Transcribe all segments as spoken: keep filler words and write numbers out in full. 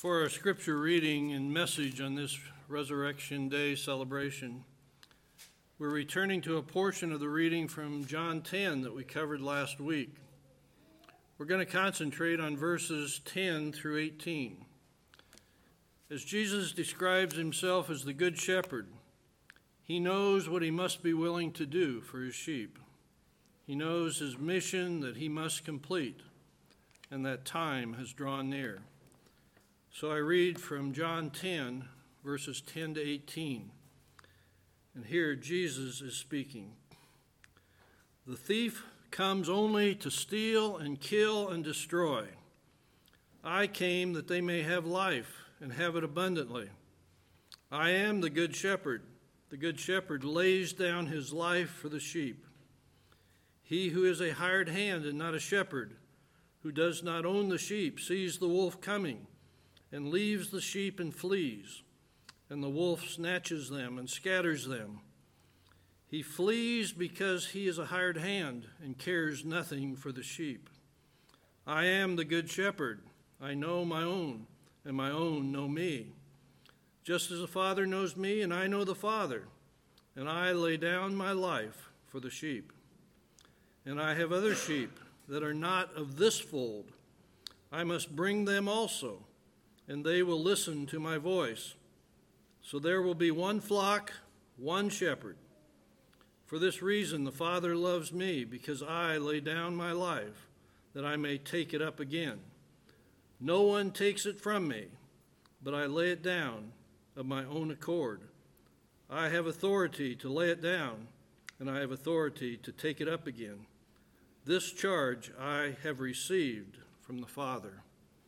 For our scripture reading and message on this Resurrection Day celebration, we're returning to a portion of the reading from John ten that we covered last week. We're going to concentrate on verses ten through eighteen. As Jesus describes himself as the Good Shepherd, he knows what he must be willing to do for his sheep. He knows his mission that he must complete, and that time has drawn near. So I read from John ten, verses ten to eighteen. And here Jesus is speaking. The thief comes only to steal and kill and destroy. I came that they may have life and have it abundantly. I am the good shepherd. The good shepherd lays down his life for the sheep. He who is a hired hand and not a shepherd, who does not own the sheep, sees the wolf coming, and leaves the sheep and flees, and the wolf snatches them and scatters them. He flees because he is a hired hand and cares nothing for the sheep. I am the good shepherd. I know my own, and my own know me. Just as the Father knows me, and I know the Father, and I lay down my life for the sheep. And I have other sheep that are not of this fold. I must bring them also, and they will listen to my voice. So there will be one flock, one shepherd. For this reason the Father loves me, because I lay down my life, that I may take it up again. No one takes it from me, but I lay it down of my own accord. I have authority to lay it down, and I have authority to take it up again. This charge I have received from the Father.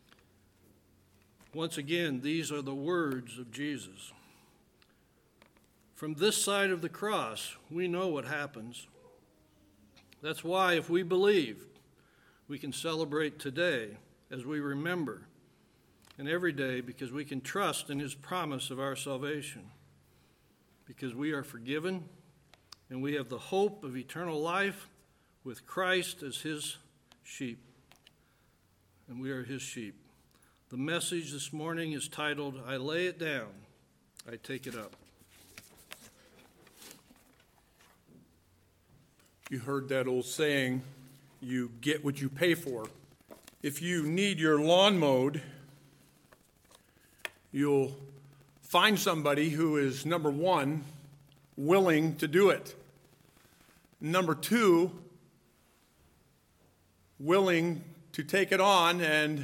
Once again, these are the words of Jesus. From this side of the cross, we know what happens. That's why, if we believe, we can celebrate today as we remember, and every day, because we can trust in his promise of our salvation, because we are forgiven, and we have the hope of eternal life with Christ as his sheep, and we are his sheep. The message this morning is titled, I Lay It Down, I Take It Up. You heard that old saying, you get what you pay for. If you need your lawn mowed, you'll find somebody who is, number one, willing to do it. Number two, willing to take it on and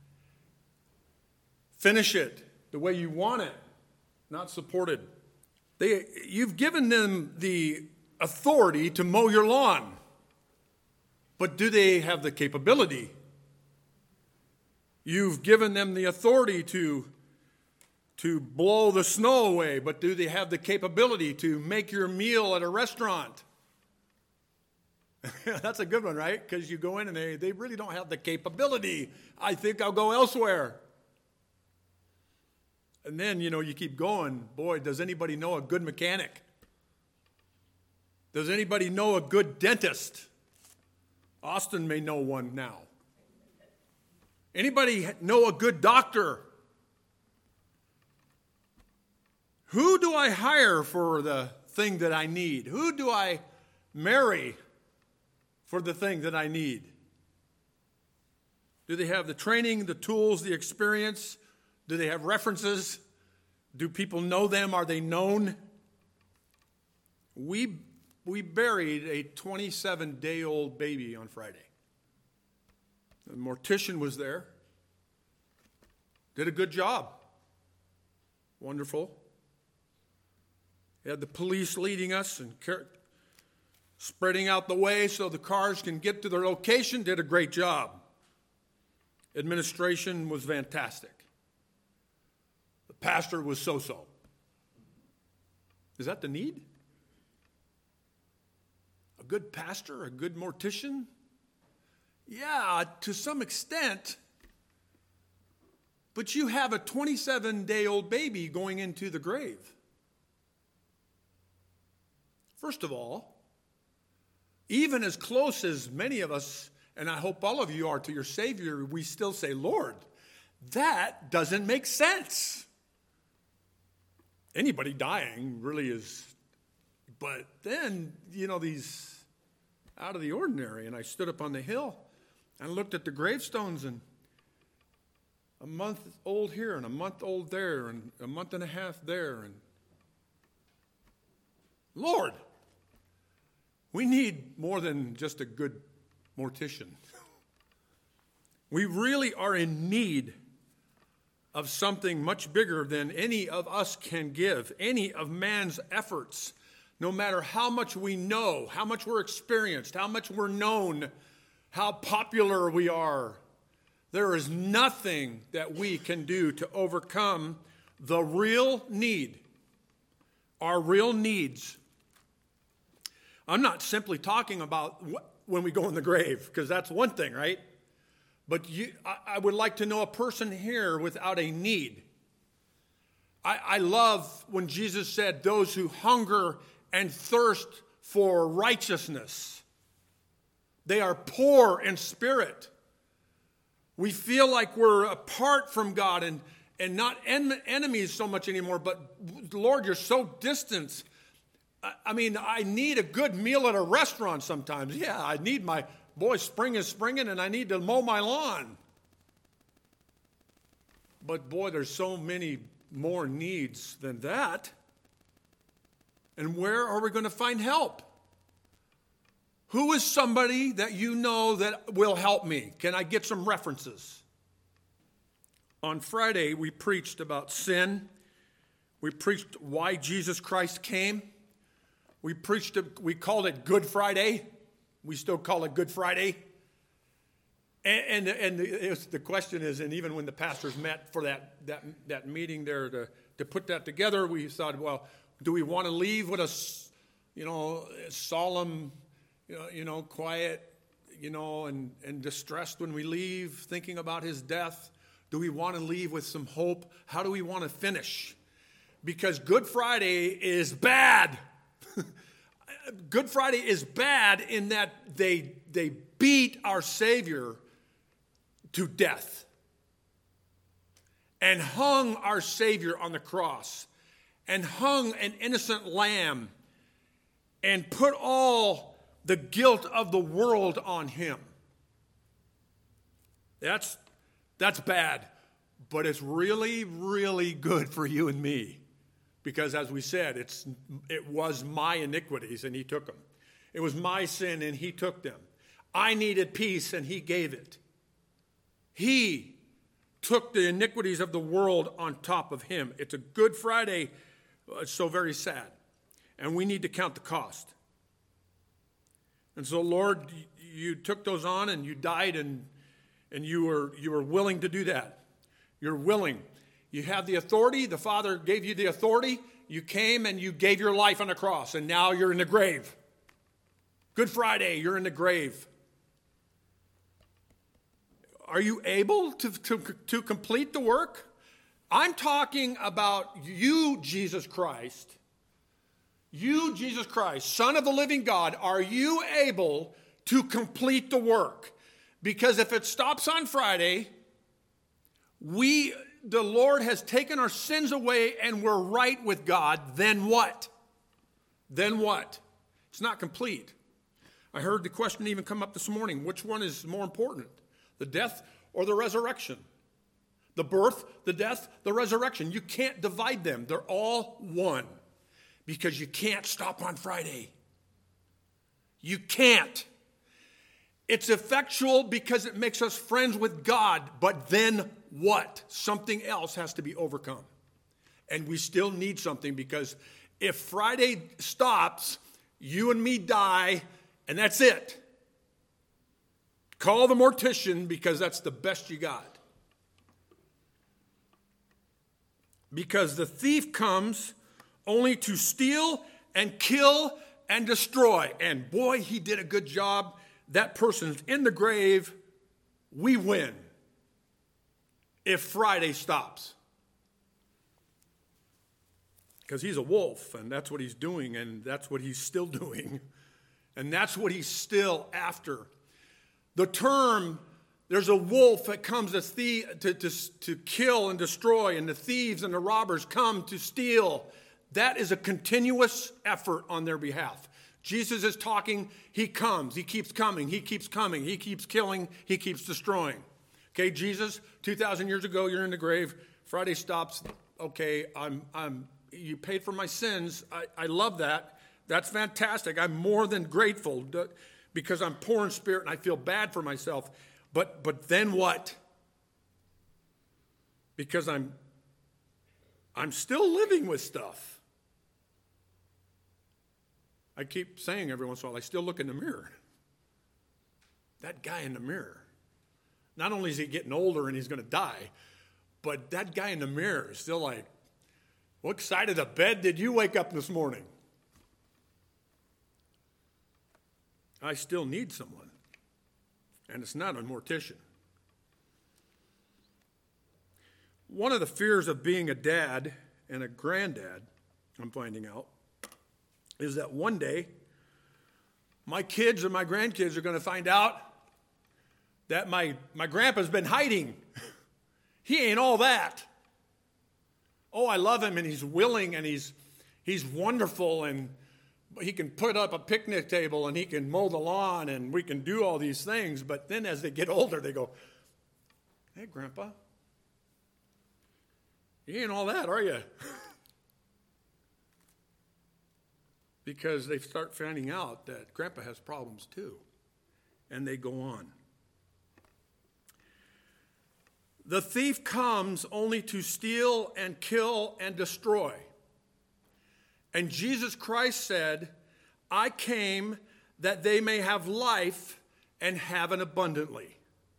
finish it the way you want it, not supported. They, you've given them the authority to mow your lawn, but do they have the capability? You've given them the authority to, to blow the snow away, but do they have the capability to make your meal at a restaurant? That's a good one, right? Because you go in and they, they really don't have the capability. I think I'll go elsewhere. And then, you know, you keep going. Boy, does anybody know a good mechanic? Does anybody know a good dentist? Austin may know one now. Anybody know a good doctor? Who do I hire for the thing that I need? Who do I marry for the thing that I need? Do they have the training, the tools, the experience? Do they have references? Do people know them? Are they known? We, we buried a twenty-seven-day-old baby on Friday. The mortician was there. Did a good job. Wonderful. He had the police leading us and car- spreading out the way so the cars can get to their location. Did a great job. Administration was fantastic. The pastor was so-so. Is that the need? A good pastor, a good mortician? Yeah, to some extent. But you have a twenty-seven-day-old baby going into the grave. First of all, even as close as many of us, and I hope all of you are to your Savior, we still say, Lord, That doesn't make sense. Anybody dying really is, but then, you know, these out of the ordinary. And I stood up on the hill and looked at the gravestones, and a month old here and a month old there and a month and a half there. And Lord, we need more than just a good mortician. We really are in need of something much bigger than any of us can give, any of man's efforts. No matter how much we know, how much we're experienced, how much we're known, how popular we are, there is nothing that we can do to overcome the real need, our real needs. I'm not simply talking about when we go in the grave, because that's one thing, right? But you, I, I would like to know a person here without a need. I, I love when Jesus said, those who hunger and thirst for righteousness, they are poor in spirit. We feel like we're apart from God and, and not en- enemies so much anymore, but Lord, you're so distant. I, I mean, I need a good meal at a restaurant sometimes. Yeah, I need my, boy, spring is springing and I need to mow my lawn. But boy, there's so many more needs than that. And where are we going to find help? Who is somebody that you know that will help me? Can I get some references? On Friday, we preached about sin. We preached why Jesus Christ came. We preached, we called it Good Friday. We still call it Good Friday. And, and, and it was, the question is, and even when the pastors met for that, that, that meeting there to, to put that together, we thought, well, do we want to leave with a, you know, solemn, you know, you know, quiet, you know, and, and distressed when we leave, thinking about his death? Do we want to leave with some hope? How do we want to finish? Because Good Friday is bad. Good Friday is bad in that they, they beat our Savior to death and hung our Savior on the cross and hung an innocent lamb and put all the guilt of the world on him. That's, that's bad, but it's really, really good for you and me. Because as we said, it's, it was my iniquities and he took them. It was my sin and he took them. I needed peace and he gave it. He took the iniquities of the world on top of him. It's a Good Friday. It's so very sad. And we need to count the cost. And so, Lord, you took those on and you died and, and you were, you were willing to do that. You're willing. You have the authority. The Father gave you the authority. You came and you gave your life on the cross, and now you're in the grave. Good Friday, you're in the grave. Are you able to, to, to complete the work? I'm talking about you, Jesus Christ. You, Jesus Christ, Son of the living God, are you able to complete the work? Because if it stops on Friday, we... the Lord has taken our sins away and we're right with God, then what? Then what? It's not complete. I heard the question even come up this morning. Which one is more important? The death or the resurrection? The birth, the death, the resurrection. You can't divide them. They're all one. Because you can't stop on Friday. You can't. It's effectual because it makes us friends with God, but then what? Something else has to be overcome. And we still need something, because if Friday stops, you and me die, and that's it. Call the mortician, because that's the best you got. Because the thief comes only to steal and kill and destroy. And boy, he did a good job. That person's in the grave. We win. If Friday stops. Because he's a wolf, and that's what he's doing, and that's what he's still doing. And that's what he's still after. The term There's a wolf that comes to, thie- to, to, to kill and destroy, and the thieves and the robbers come to steal. That is a continuous effort on their behalf. Jesus is talking, he comes, he keeps coming, he keeps coming, he keeps killing, he keeps destroying. Okay, Jesus, two thousand years ago, you're in the grave. Friday stops. Okay, I'm, I'm, you paid for my sins. I, I love that. That's fantastic. I'm more than grateful because I'm poor in spirit and I feel bad for myself. But but then what? Because I'm I'm still living with stuff. I keep saying every once in a while, I still look in the mirror. That guy in the mirror. Not only is he getting older and he's going to die, but that guy in the mirror is still like, what side of the bed did you wake up this morning? I still need someone. And it's not a mortician. One of the fears of being a dad and a granddad, I'm finding out, is that one day my kids and my grandkids are going to find out that my, my grandpa's been hiding. He ain't all that. Oh, I love him and he's willing and he's he's wonderful and he can put up a picnic table and he can mow the lawn and we can do all these things. But then as they get older, they go, hey, Grandpa, you ain't all that, are you? Because they start finding out that Grandpa has problems too. And they go on. The thief comes only to steal and kill and destroy. And Jesus Christ said, I came that they may have life and have it abundantly.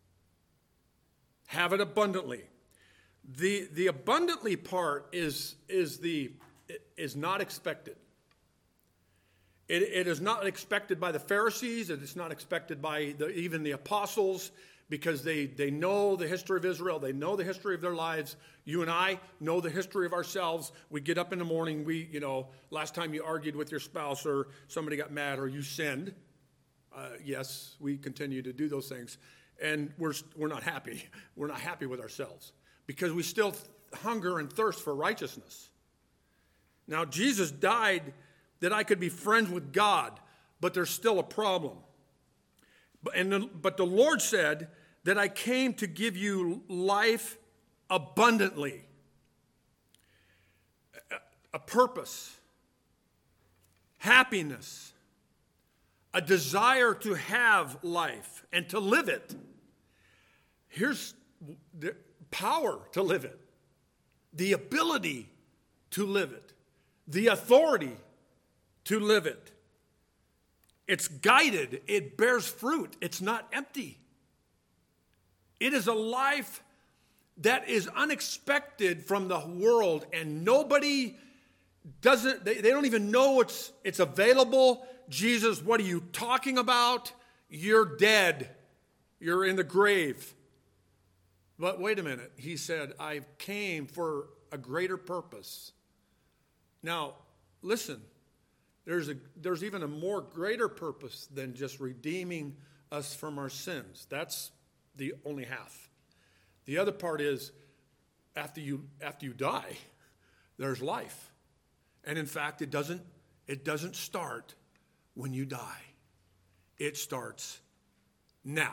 Have it abundantly. The, the abundantly part is, is, the, is not expected. It, it is not expected by the Pharisees. It is not expected by the, even the apostles, because they, they know the history of Israel. They know the history of their lives. You and I know the history of ourselves. We get up in the morning. We, you know, last time you argued with your spouse or somebody got mad or you sinned. Uh, yes, we continue to do those things. And we're, we're not happy. We're not happy with ourselves because we still hunger and thirst for righteousness. Now, Jesus died that I could be friends with God, but there's still a problem. But, and the, but the Lord said that I came to give you life abundantly. A, a purpose, happiness, a desire to have life and to live it. Here's the power to live it, the ability to live it, the authority to live it. It's guided. It bears fruit. It's not empty. It is a life that is unexpected from the world, and nobody doesn't, they, they don't even know it's, it's available. Jesus, what are you talking about? You're dead. You're in the grave. But wait a minute. He said, I came for a greater purpose. Now, listen. There's a there's even a more greater purpose than just redeeming us from our sins. That's the only half. The other part is after you after you die, there's life. And in fact, it doesn't it doesn't start when you die. It starts now.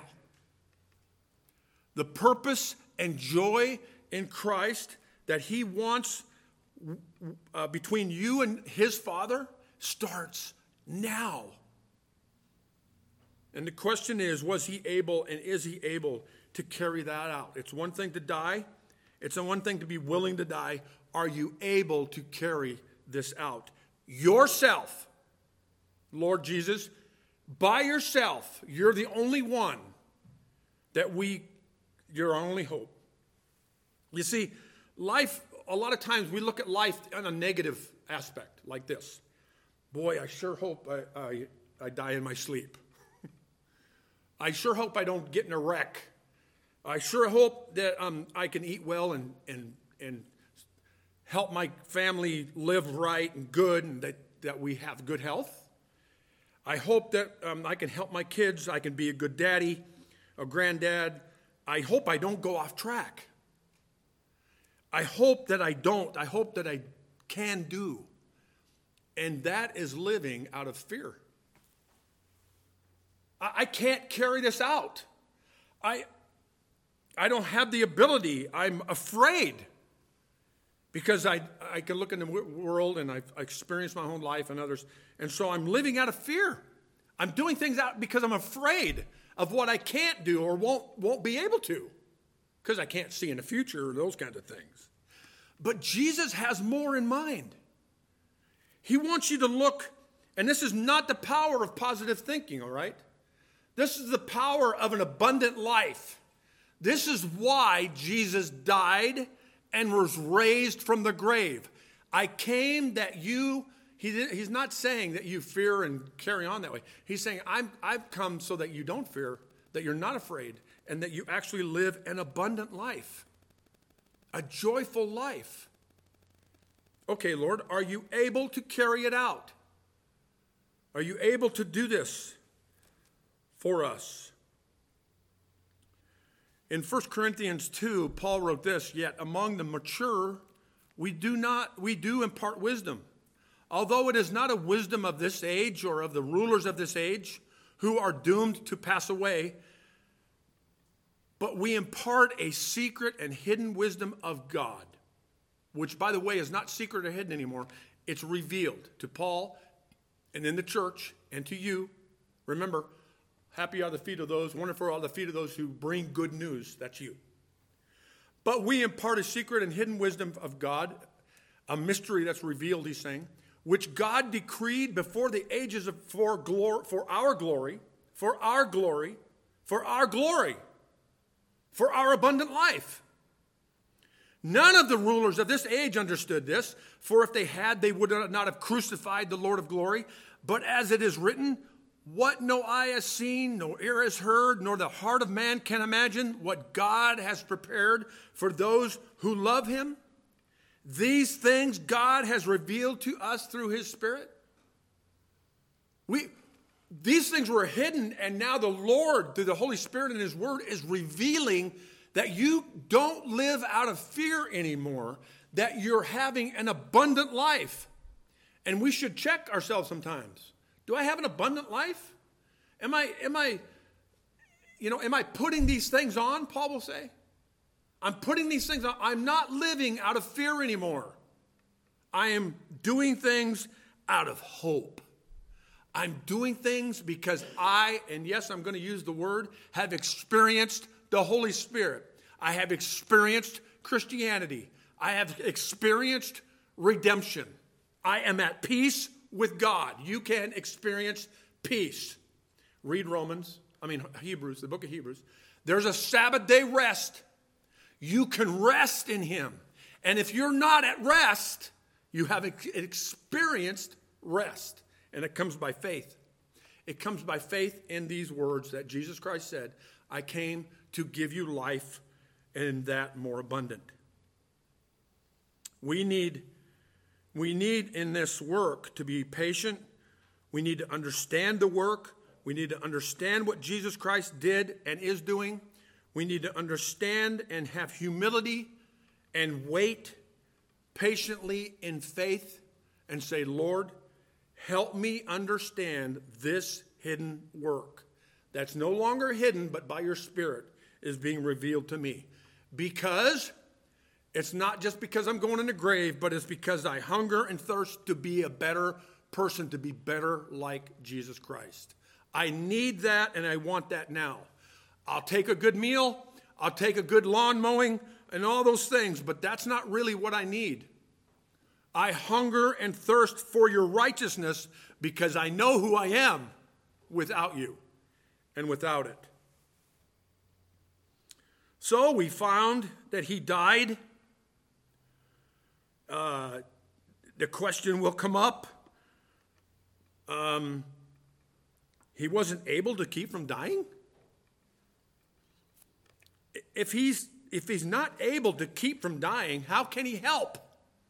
The purpose and joy in Christ that he wants uh, between you and his Father starts now. And the question is, was he able and is he able to carry that out? It's one thing to die. It's one thing to be willing to die. Are you able to carry this out? Yourself, Lord Jesus, by yourself, you're the only one that we, you're our only hope. You see, life, a lot of times we look at life on a negative aspect like this. Boy, I sure hope I, I, I die in my sleep. I sure hope I don't get in a wreck. I sure hope that um, I can eat well and, and, and help my family live right and good and that, that we have good health. I hope that um, I can help my kids. I can be a good daddy, a granddad, I hope I don't go off track. I hope that I don't. I hope that I can do. And that is living out of fear. I, I can't carry this out. I, I don't have the ability. I'm afraid. Because I, I can look in the world and I've experienced my own life and others. And so I'm living out of fear. I'm doing things out because I'm afraid of what I can't do or won't, won't be able to. Because I can't see in the future or those kinds of things. But Jesus has more in mind. He wants you to look, and this is not the power of positive thinking, all right? This is the power of an abundant life. This is why Jesus died and was raised from the grave. I came that you, he did, he's not saying that you fear and carry on that way. He's saying, I'm, I've come so that you don't fear, that you're not afraid, and that you actually live an abundant life, a joyful life. Okay, Lord, are you able to carry it out? Are you able to do this for us? In First Corinthians two, Paul wrote this, yet among the mature, we do not, we do impart wisdom. Although it is not a wisdom of this age or of the rulers of this age who are doomed to pass away, but we impart a secret and hidden wisdom of God, which, by the way, is not secret or hidden anymore. It's revealed to Paul and in the church and to you. Remember, happy are the feet of those, wonderful are the feet of those who bring good news. That's you. But we impart a secret and hidden wisdom of God, a mystery that's revealed, he's saying, which God decreed before the ages of, for, glory, for our glory, for our glory, for our glory, for our abundant life. None of the rulers of this age understood this, for if they had, they would not have crucified the Lord of glory. But as it is written, what no eye has seen, no ear has heard, nor the heart of man can imagine, what God has prepared for those who love him. These things God has revealed to us through his Spirit. We, these things were hidden, and now the Lord, through the Holy Spirit and his word, is revealing that you don't live out of fear anymore, that you're having an abundant life. And we should check ourselves sometimes. Do I have an abundant life? Am I, am I, you know, am I putting these things on, Paul will say? I'm putting these things on. I'm not living out of fear anymore. I am doing things out of hope. I'm doing things because I, and yes, I'm going to use the word, have experienced the Holy Spirit. I have experienced Christianity. I have experienced redemption. I am at peace with God. You can experience peace. Read Romans, I mean Hebrews, the book of Hebrews. There's a Sabbath day rest. You can rest in him. And if you're not at rest, you have experienced rest. And it comes by faith. It comes by faith in these words that Jesus Christ said, I came to give you life and that more abundant. We need, we need in this work to be patient. We need to understand the work. We need to understand what Jesus Christ did and is doing. We need to understand and have humility and wait patiently in faith and say, Lord, help me understand this hidden work that's no longer hidden, but by your Spirit is being revealed to me. Because it's not just because I'm going in the grave, but it's because I hunger and thirst to be a better person, to be better like Jesus Christ. I need that and I want that now. I'll take a good meal, I'll take a good lawn mowing and all those things, but that's not really what I need. I hunger and thirst for your righteousness because I know who I am without you and without it. So we found that he died. Uh, the question will come up. Um, he wasn't able to keep from dying? If he's, if he's not able to keep from dying, how can he help?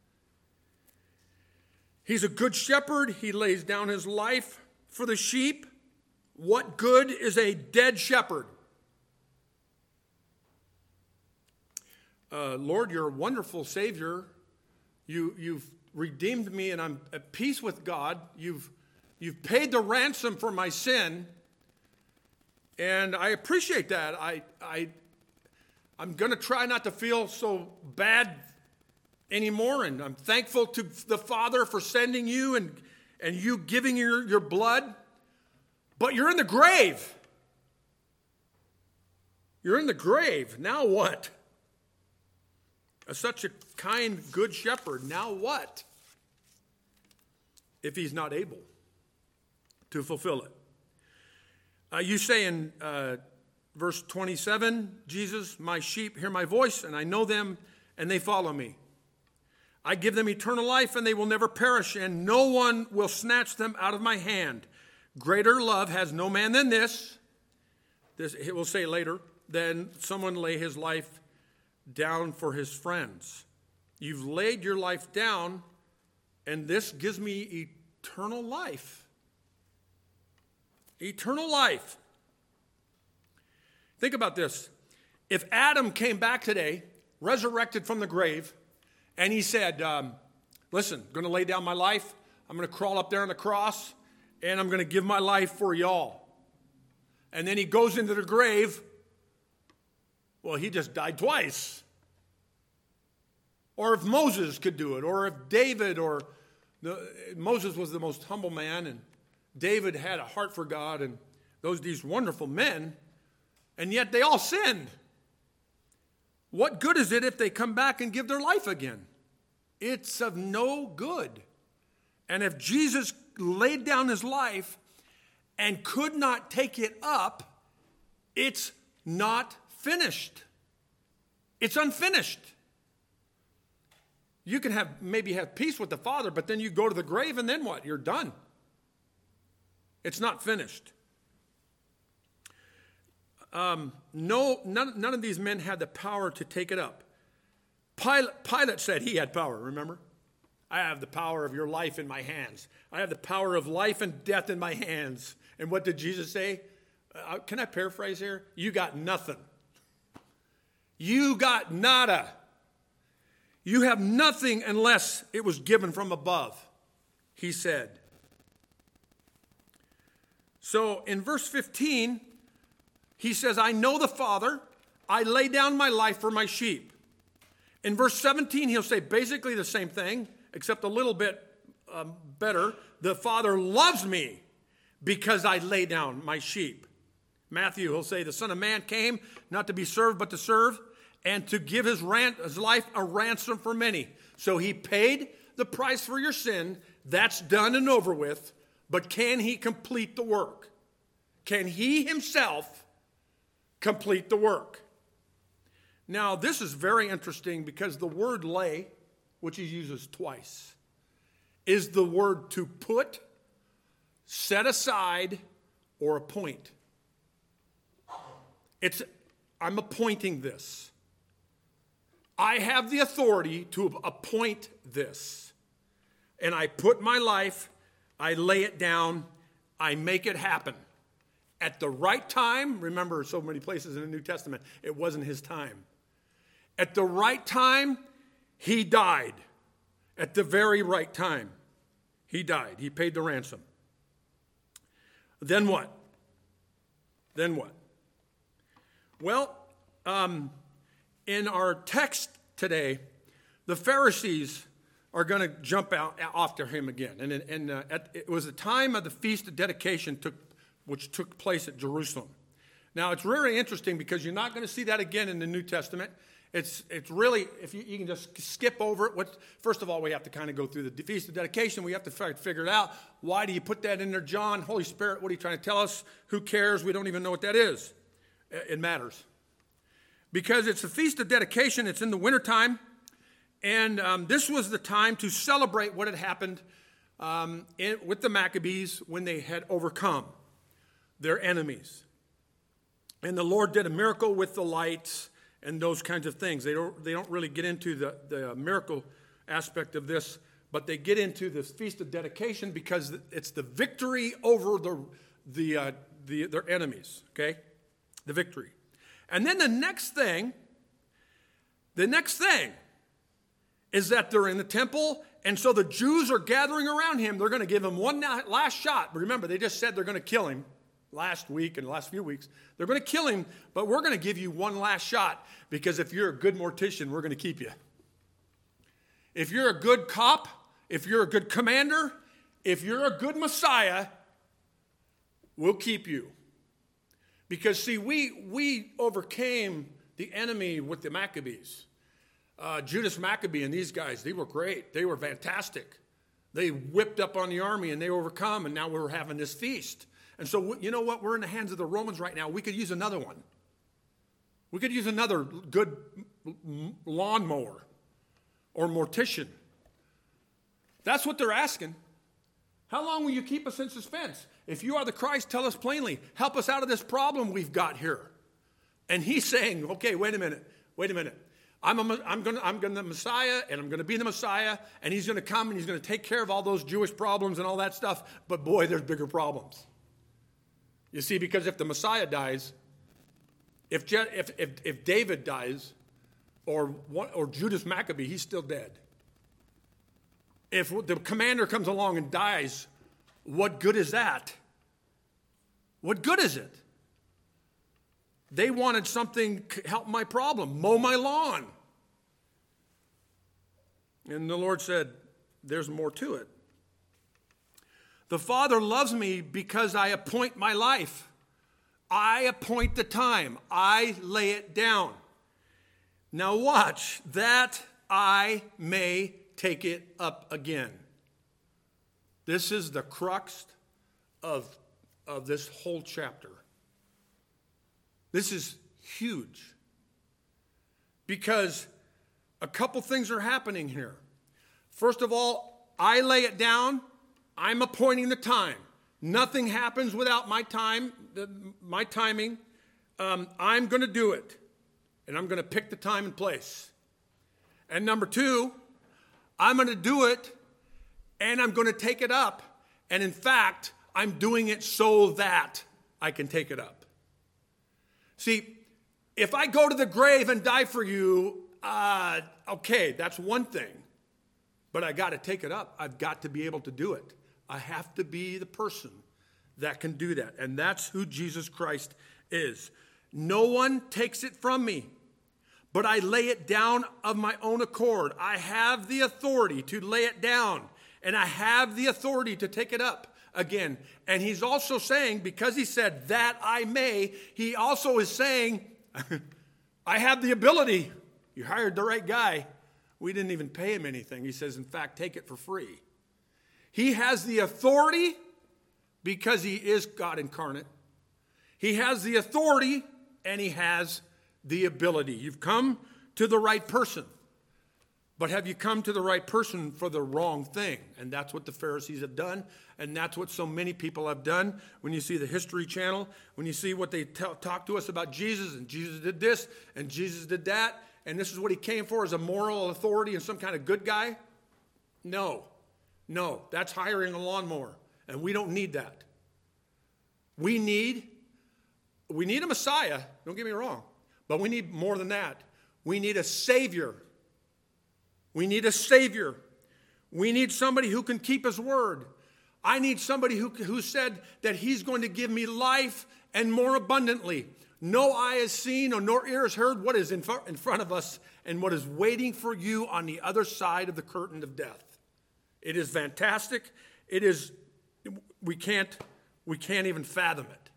He's a good shepherd. He lays down his life for the sheep. What good is a dead shepherd? uh, Lord, you're a wonderful Savior. You, you've redeemed me, and I'm at peace with God. You've, you've paid the ransom for my sin, and I appreciate that. I, I, I'm going to try not to feel so bad anymore, and I'm thankful to the Father for sending you and, and you giving your, your blood. But you're in the grave. You're in the grave. Now what? As such a kind, good shepherd, now what? If he's not able to fulfill it. Uh, you say in uh, verse twenty-seven, Jesus, my sheep hear my voice, and I know them, and they follow me. I give them eternal life, and they will never perish, and no one will snatch them out of my hand. Greater love has no man than this, this it will say later, than someone lay his life down for his friends. You've laid your life down, and this gives me eternal life. Eternal life. Think about this. If Adam came back today, resurrected from the grave, and he said, um, listen, I'm going to lay down my life. I'm going to crawl up there on the cross, and I'm going to give my life for y'all. And then he goes into the grave. Well, he just died twice. Or if Moses could do it, or if David, or the, Moses was the most humble man, and David had a heart for God, and those these wonderful men, and yet they all sinned. What good is it if they come back and give their life again? It's of no good. And if Jesus laid down his life and could not take it up, it's not finished. It's unfinished. You can have maybe have peace with the Father, but then you go to the grave and then what? You're done. It's not finished. Um, no, none, none of these men had the power to take it up. Pilate, Pilate said he had power, remember? I have the power of your life in my hands. I have the power of life and death in my hands. And what did Jesus say? Uh, can I paraphrase here? You got nothing. You got nada. You have nothing unless it was given from above, he said. So in verse fifteen, he says, I know the Father. I lay down my life for my sheep. In verse seventeen, he'll say basically the same thing, except a little bit um, better. The Father loves me because I lay down my sheep. Matthew, he'll say, the Son of Man came not to be served, but to serve, and to give his, ran- his life a ransom for many. So he paid the price for your sin. That's done and over with. But can he complete the work? Can he himself complete the work? Now, this is very interesting because the word lay, which he uses twice, is the word to put, set aside, or appoint. It's, I'm appointing this. I have the authority to appoint this. And I put my life, I lay it down, I make it happen. At the right time, remember so many places in the New Testament, it wasn't his time. At the right time, he died. At the very right time, he died. He paid the ransom. Then what? Then what? Well, um, in our text today, the Pharisees are going to jump out after him again. And, and uh, at, it was the time of the Feast of Dedication, took, which took place at Jerusalem. Now, it's really interesting because you're not going to see that again in the New Testament. It's it's really, if you, you can just skip over it. What, first of all, we have to kind of go through the Feast of Dedication. We have to figure it out. Why do you put that in there, John? Holy Spirit, what are you trying to tell us? Who cares? We don't even know what that is. It matters. Because it's the Feast of Dedication. It's in the wintertime. And um, this was the time to celebrate what had happened um, in, with the Maccabees when they had overcome their enemies. And the Lord did a miracle with the lights and those kinds of things. They don't, they don't really get into the, the miracle aspect of this, but they get into this Feast of Dedication because it's the victory over the, the, uh, the their enemies, okay? The victory. And then the next thing, The next thing is that they're in the temple, and so the Jews are gathering around him. They're going to give him one last shot. But remember, they just said they're going to kill him last week and the last few weeks. They're going to kill him, but we're going to give you one last shot, because if you're a good mortician, we're going to keep you. If you're a good cop, if you're a good commander, if you're a good Messiah, we'll keep you. Because, see, we, we overcame the enemy with the Maccabees. Uh, Judas Maccabee and these guys, they were great. They were fantastic. They whipped up on the army and they overcome, and now we're having this feast. And so, you know what? We're in the hands of the Romans right now. We could use another one. We could use another good lawnmower or mortician. That's what they're asking. How long will you keep us in suspense? If you are the Christ, tell us plainly. Help us out of this problem we've got here. And he's saying, okay, wait a minute. Wait a minute. I'm, a, I'm going I'm going to the Messiah, and I'm going to be the Messiah, and he's going to come, and he's going to take care of all those Jewish problems and all that stuff. But boy, there's bigger problems. You see, because if the Messiah dies, if Je- if if, if David dies, or one, or Judas Maccabee, he's still dead. If the commander comes along and dies, what good is that? What good is it? They wanted something to help my problem, mow my lawn. And the Lord said, there's more to it. The Father loves me because I appoint my life. I appoint the time. I lay it down. Now watch, that I may take it up again. This is the crux of, of this whole chapter. This is huge. Because a couple things are happening here. First of all, I lay it down. I'm appointing the time. Nothing happens without my time, my timing. Um, I'm going to do it. And I'm going to pick the time and place. And number two, I'm going to do it, and I'm going to take it up. And in fact, I'm doing it so that I can take it up. See, if I go to the grave and die for you, uh, okay, that's one thing. But I got to take it up. I've got to be able to do it. I have to be the person that can do that. And that's who Jesus Christ is. No one takes it from me, but I lay it down of my own accord. I have the authority to lay it down, and I have the authority to take it up again. And he's also saying, because he said that I may, he also is saying, I have the ability. You hired the right guy. We didn't even pay him anything. He says, in fact, take it for free. He has the authority because he is God incarnate. He has the authority and he has the ability. You've come to the right person. But have you come to the right person for the wrong thing? And that's what the Pharisees have done. And that's what so many people have done. When you see the History Channel, when you see what they t- talk to us about Jesus, and Jesus did this, and Jesus did that, and this is what he came for as a moral authority and some kind of good guy. No, no, that's hiring a lawnmower. And we don't need that. We need, we need a Messiah, don't get me wrong. But we need more than that. We need a Savior. We need a Savior. We need somebody who can keep his word. I need somebody who, who said that he's going to give me life and more abundantly. No eye has seen or nor ear has heard what is in, fr- in front of us and what is waiting for you on the other side of the curtain of death. It is fantastic. It is, we can't, we can't even fathom it.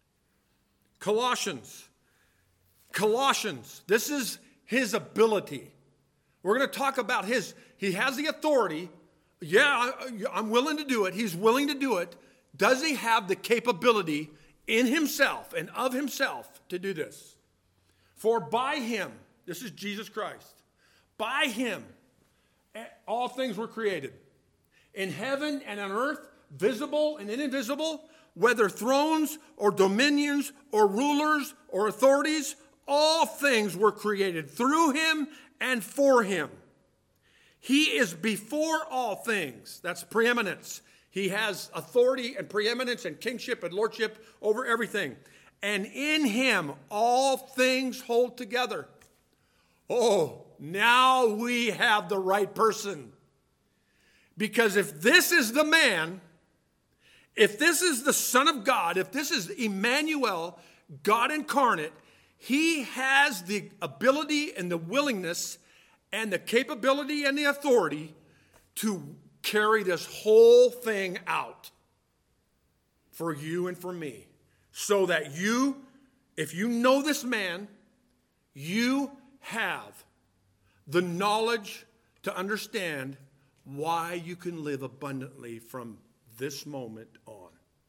Colossians. Colossians. This is his ability. We're going to talk about his, he has the authority. Yeah, I, I'm willing to do it. He's willing to do it. Does he have the capability in himself and of himself to do this? For by him, this is Jesus Christ, by him, all things were created. In heaven and on earth, visible and invisible, whether thrones or dominions or rulers or authorities, all things were created through him and for him. He is before all things. That's preeminence. He has authority and preeminence and kingship and lordship over everything. And in him all things hold together. Oh, now we have the right person. Because if this is the man, if this is the Son of God, if this is Emmanuel, God incarnate, he has the ability and the willingness and the capability and the authority to carry this whole thing out for you and for me. So that you, if you know this man, you have the knowledge to understand why you can live abundantly from this moment on.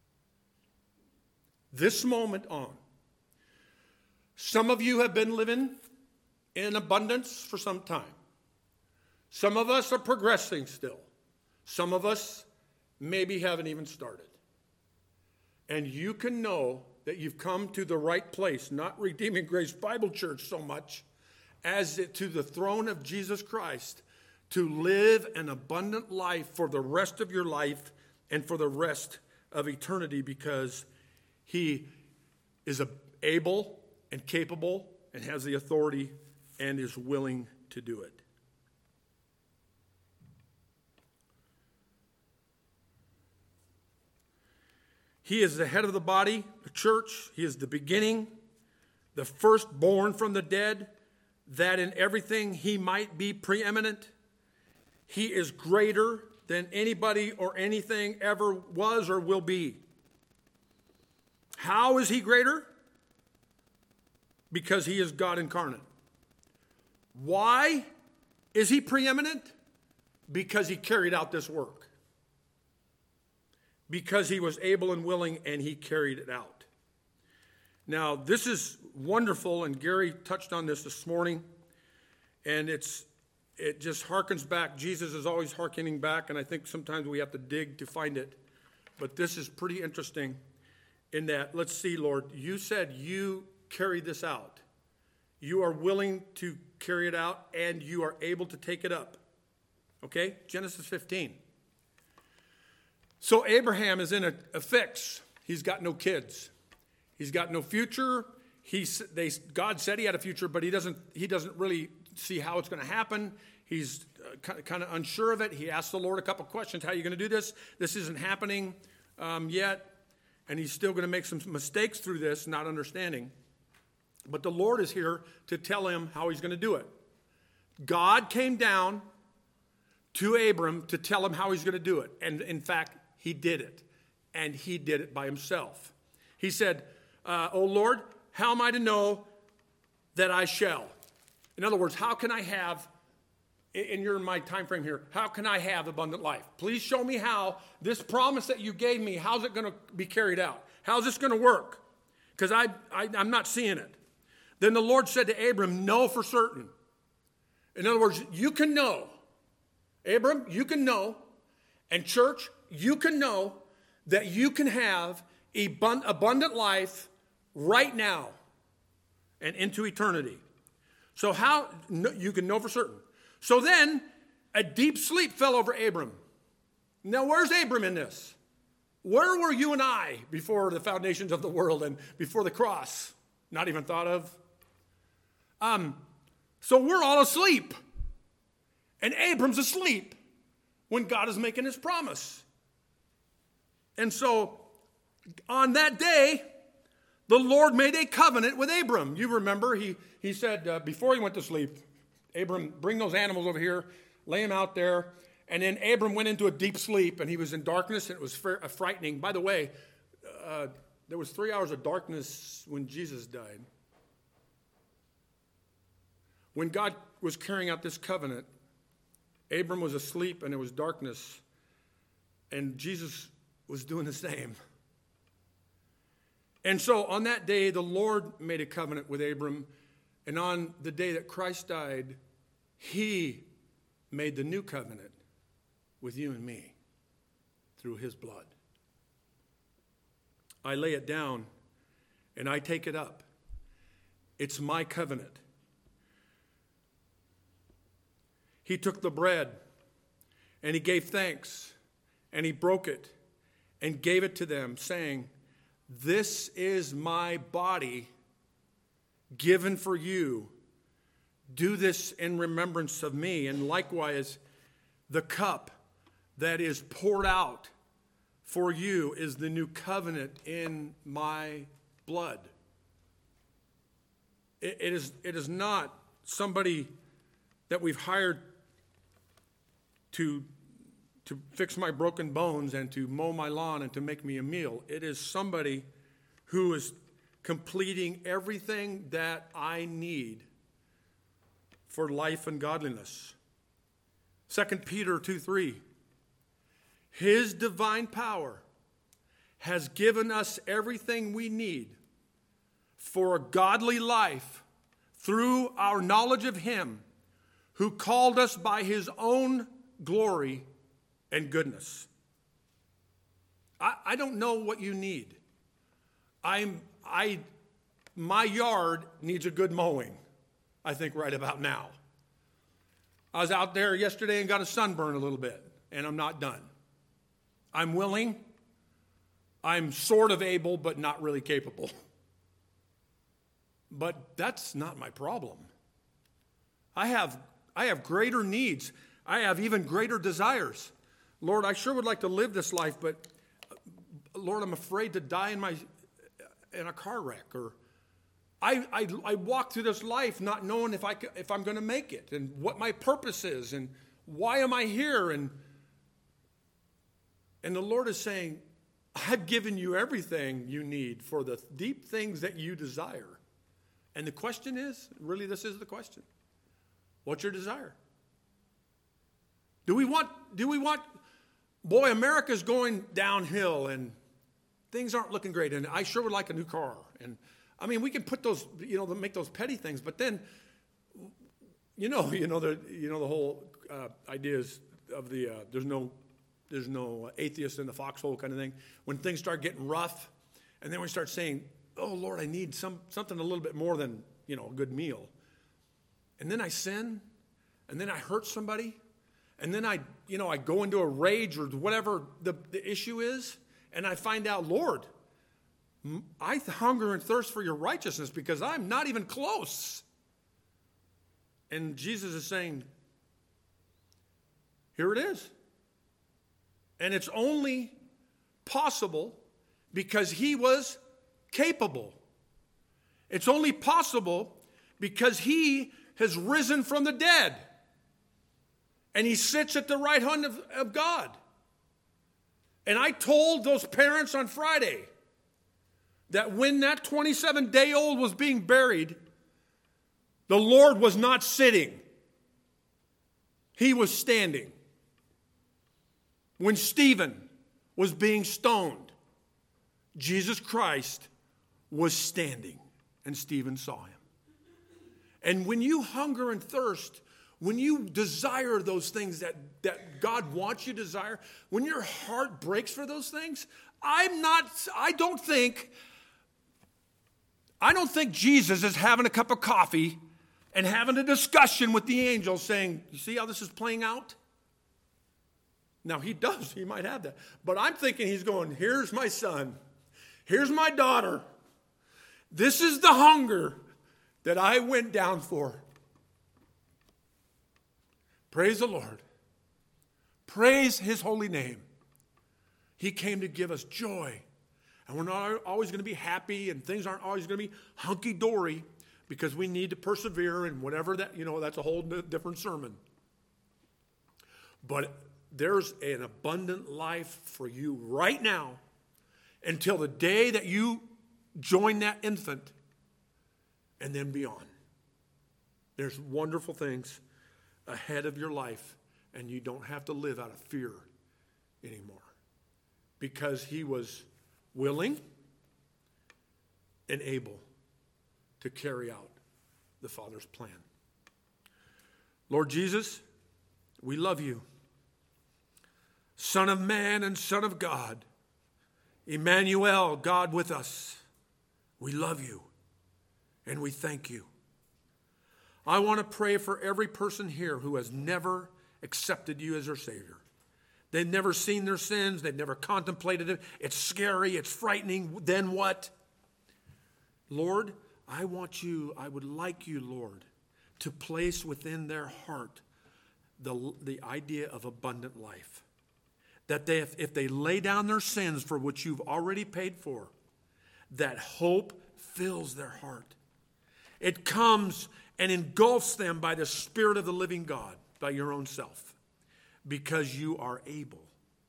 This moment on. Some of you have been living in abundance for some time. Some of us are progressing still. Some of us maybe haven't even started. And you can know that you've come to the right place, not Redeeming Grace Bible Church so much as to the throne of Jesus Christ, to live an abundant life for the rest of your life and for the rest of eternity, because he is able and capable and has the authority and is willing to do it. He is the head of the body, the church. He is the beginning, the firstborn from the dead, that in everything he might be preeminent. He is greater than anybody or anything ever was or will be. How is he greater? Because he is God incarnate. Why is he preeminent? Because he carried out this work. Because he was able and willing and he carried it out. Now, this is wonderful, and Gary touched on this this morning, and it's it just harkens back. Jesus is always hearkening back, and I think sometimes we have to dig to find it. But this is pretty interesting in that, let's see, Lord, you said you carry this out. You are willing to carry it out, and you are able to take it up. Okay? Genesis fifteen. So Abraham is in a, a fix. He's got no kids. He's got no future. He's, they, God said he had a future, but he doesn't, he doesn't really see how it's going to happen. He's uh, kind of unsure of it. He asked the Lord a couple questions. How are you going to do this? This isn't happening um, yet. And he's still going to make some mistakes through this, not understanding. But the Lord is here to tell him how he's going to do it. God came down to Abram to tell him how he's going to do it. And in fact, he did it. And he did it by himself. He said, uh, "O Lord, how am I to know that I shall?" In other words, how can I have, and you're in my time frame here, how can I have abundant life? Please show me how this promise that you gave me, how's it going to be carried out? How's this going to work? Because I, I, I'm not seeing it. Then the Lord said to Abram, "Know for certain." In other words, you can know. Abram, you can know. And church, you can know that you can have abundant life right now and into eternity. So how, you can know for certain. So then, a deep sleep fell over Abram. Now, where's Abram in this? Where were you and I before the foundations of the world and before the cross? Not even thought of. Um, so we're all asleep. And Abram's asleep when God is making his promise. And so, on that day, the Lord made a covenant with Abram. You remember, he, he said, uh, before he went to sleep, Abram, bring those animals over here, lay them out there. And then Abram went into a deep sleep, and he was in darkness, and it was frightening. By the way, uh, there was three hours of darkness when Jesus died. When God was carrying out this covenant, Abram was asleep, and there was darkness, and Jesus was doing the same. And so on that day, the Lord made a covenant with Abram, and on the day that Christ died, he made the new covenant with you and me through his blood. I lay it down, and I take it up. It's my covenant. He took the bread, and he gave thanks, and he broke it, and gave it to them, saying, "This is my body given for you. do this in remembrance of me. And likewise, the cup that is poured out for you is the new covenant in my blood. It, it is, it is not somebody that we've hired to, to fix my broken bones and to mow my lawn and to make me a meal. It is somebody who is completing everything that I need for life and godliness. Second Peter two three. His divine power has given us everything we need for a godly life through our knowledge of him who called us by his own glory and goodness. I, I don't know what you need. I'm, I, my yard needs a good mowing, I think, right about now. I was out there yesterday and got a sunburn a little bit, and I'm not done. I'm willing. I'm sort of able, but not really capable. But that's not my problem. I have, I have greater needs. I have even greater desires. Lord, I sure would like to live this life, but Lord, I'm afraid to die in my in a car wreck. Or I, I, I walk through this life not knowing if, I, if I'm going to make it and what my purpose is and why am I here. And, and the Lord is saying, I've given you everything you need for the deep things that you desire. And the question is, really this is the question, what's your desire? Do we want, do we want, boy, America's going downhill and things aren't looking great, and I sure would like a new car. And I mean, we can put those, you know, make those petty things, but then, you know, you know the, you know the whole uh, ideas of the uh, there's no, there's no atheist in the foxhole kind of thing. When things start getting rough, and then we start saying, "Oh Lord, I need some something a little bit more than you know a good meal," and then I sin, and then I hurt somebody, and then I, you know, I go into a rage or whatever the, the issue is. And I find out, Lord, I hunger and thirst for your righteousness because I'm not even close. And Jesus is saying, here it is. And it's only possible because he was capable. It's only possible because he has risen from the dead. And he sits at the right hand of, of God. And I told those parents on Friday that when that twenty-seven-day-old was being buried, the Lord was not sitting. He was standing. When Stephen was being stoned, Jesus Christ was standing, and Stephen saw him. And when you hunger and thirst, when you desire those things that, that God wants you to desire, when your heart breaks for those things, I'm not, I don't think, I don't think Jesus is having a cup of coffee and having a discussion with the angels saying, you see how this is playing out? Now he does, he might have that. But I'm thinking he's going, here's my son, here's my daughter. This is the hunger that I went down for. Praise the Lord. Praise his holy name. He came to give us joy. And we're not always going to be happy and things aren't always going to be hunky-dory because we need to persevere and whatever that, you know, that's a whole different sermon. But there's an abundant life for you right now until the day that you join that infant and then beyond. There's wonderful things ahead of your life, and you don't have to live out of fear anymore because he was willing and able to carry out the Father's plan. Lord Jesus, we love you. Son of man and Son of God, Emmanuel, God with us, we love you and we thank you. I want to pray for every person here who has never accepted you as their Savior. They've never seen their sins. They've never contemplated it. It's scary. It's frightening. Then what? Lord, I want you, I would like you, Lord, to place within their heart the, the idea of abundant life. That they, if, if they lay down their sins for which you've already paid for, that hope fills their heart. It comes and engulfs them by the Spirit of the living God, by your own self, because you are able.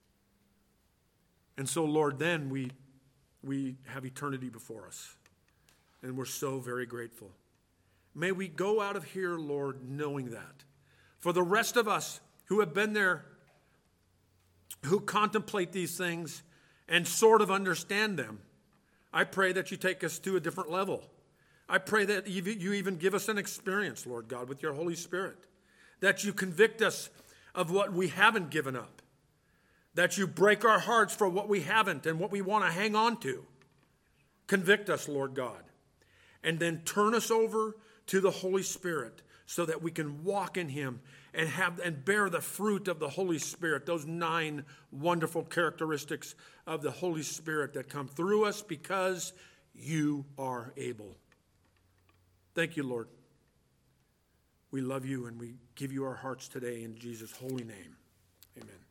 And so, Lord, then we, we have eternity before us, and we're so very grateful. May we go out of here, Lord, knowing that. For the rest of us who have been there, who contemplate these things and sort of understand them, I pray that you take us to a different level. I pray that you even give us an experience, Lord God, with your Holy Spirit. That you convict us of what we haven't given up. That you break our hearts for what we haven't and what we want to hang on to. Convict us, Lord God. And then turn us over to the Holy Spirit so that we can walk in him and have and bear the fruit of the Holy Spirit, those nine wonderful characteristics of the Holy Spirit that come through us because you are able. Thank you, Lord. We love you and we give you our hearts today in Jesus' holy name. Amen.